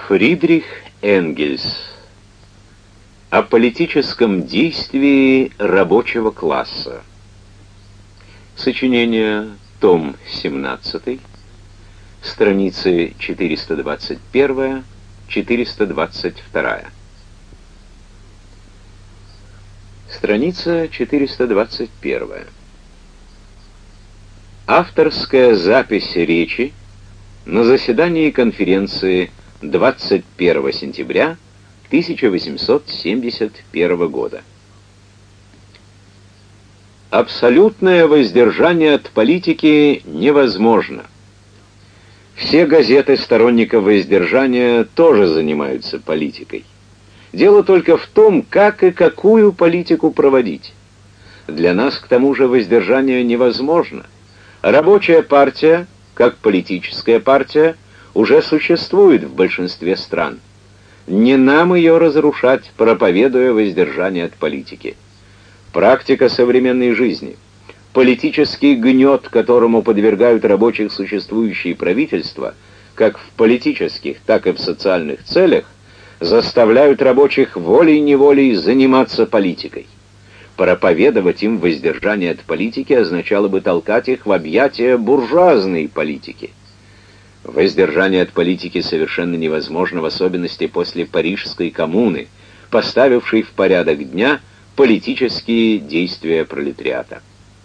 Фридрих Энгельс. О политическом действии рабочего класса. Сочинение, том 17, страницы 421-422. Страница 421. Авторская запись речи на заседании конференции 21 сентября 1871 года. Абсолютное воздержание от политики невозможно. Все газеты сторонников воздержания тоже занимаются политикой. Дело только в том, как и какую политику проводить. Для нас, к тому же, воздержание невозможно. Рабочая партия, как политическая партия, уже существует в большинстве стран. Не нам ее разрушать, проповедуя воздержание от политики. Практика современной жизни, политический гнет, которому подвергают рабочих существующие правительства, как в политических, так и в социальных целях, заставляют рабочих волей-неволей заниматься политикой. Проповедовать им воздержание от политики означало бы толкать их в объятия буржуазной политики. Воздержание от политики совершенно невозможно, в особенности после Парижской коммуны, поставившей в порядок дня политические действия пролетариата.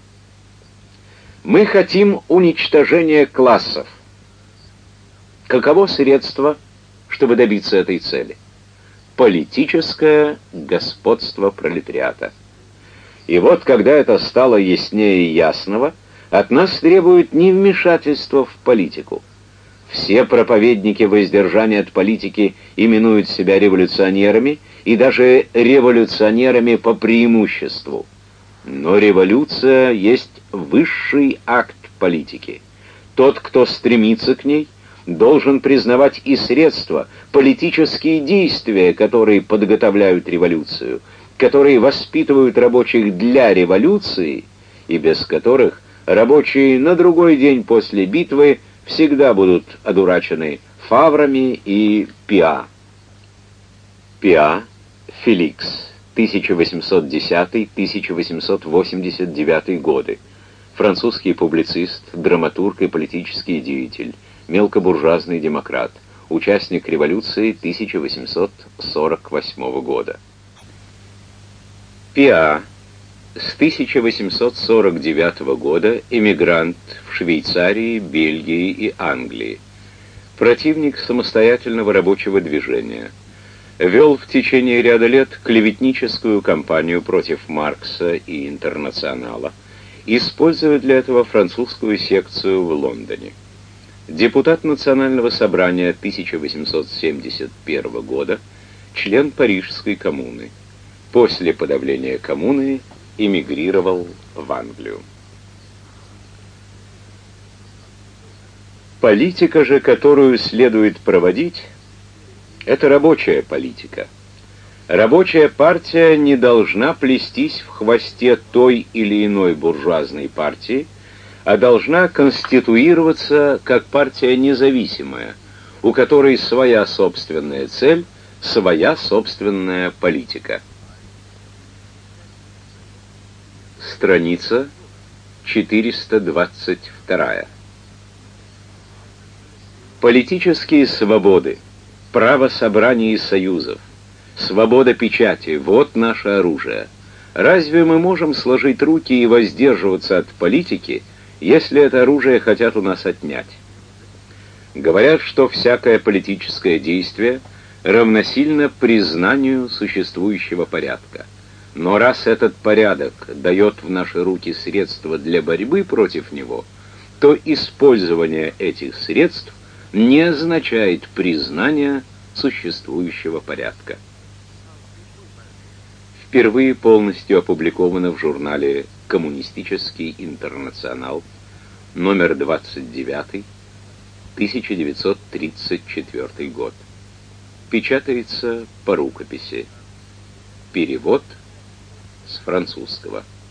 Мы хотим уничтожения классов. Каково средство, чтобы добиться этой цели? Политическое господство пролетариата. И вот, когда это стало яснее ясного, от нас требуют не вмешательства в политику. Все проповедники воздержания от политики именуют себя революционерами и даже революционерами по преимуществу. Но революция есть высший акт политики. Тот, кто стремится к ней, должен признавать и средства, политические действия, которые подготовляют революцию, которые воспитывают рабочих для революции, и без которых рабочие на другой день после битвы всегда будут одурачены Фаврами и Пиа. Пиа, Феликс, 1810-1889 годы. Французский публицист, драматург и политический деятель, мелкобуржуазный демократ, участник революции 1848 года. Пиа, с 1849 года эмигрант в Швейцарии, Бельгии и Англии. Противник самостоятельного рабочего движения. Вел в течение ряда лет клеветническую кампанию против Маркса и Интернационала, используя для этого французскую секцию в Лондоне. Депутат Национального собрания 1871 года, член Парижской коммуны. После подавления коммуны эмигрировал в Англию. Политика же, которую следует проводить, это рабочая политика. Рабочая партия не должна плестись в хвосте той или иной буржуазной партии, а должна конституироваться как партия независимая, у которой своя собственная цель, своя собственная политика. Страница 422. Политические свободы, право собраний и союзов, свобода печати — вот наше оружие. Разве мы можем сложить руки и воздерживаться от политики, если это оружие хотят у нас отнять? Говорят, что всякое политическое действие равносильно признанию существующего порядка. Но раз этот порядок дает в наши руки средства для борьбы против него, то использование этих средств не означает признание существующего порядка. Впервые полностью опубликовано в журнале «Коммунистический интернационал», номер 29, 1934 год. Печатается по рукописи. Перевод с французского.